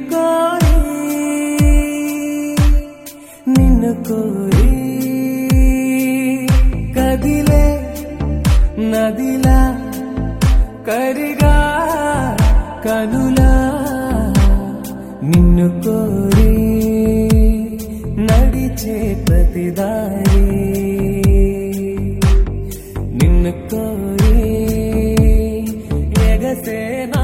కోరి నిన్ను కోరి కదిలే నదిలా కరిగా కనులా నిన్ను కోరి నడిచే ప్రతిదారి నిన్ను కోరి ఎగసేనా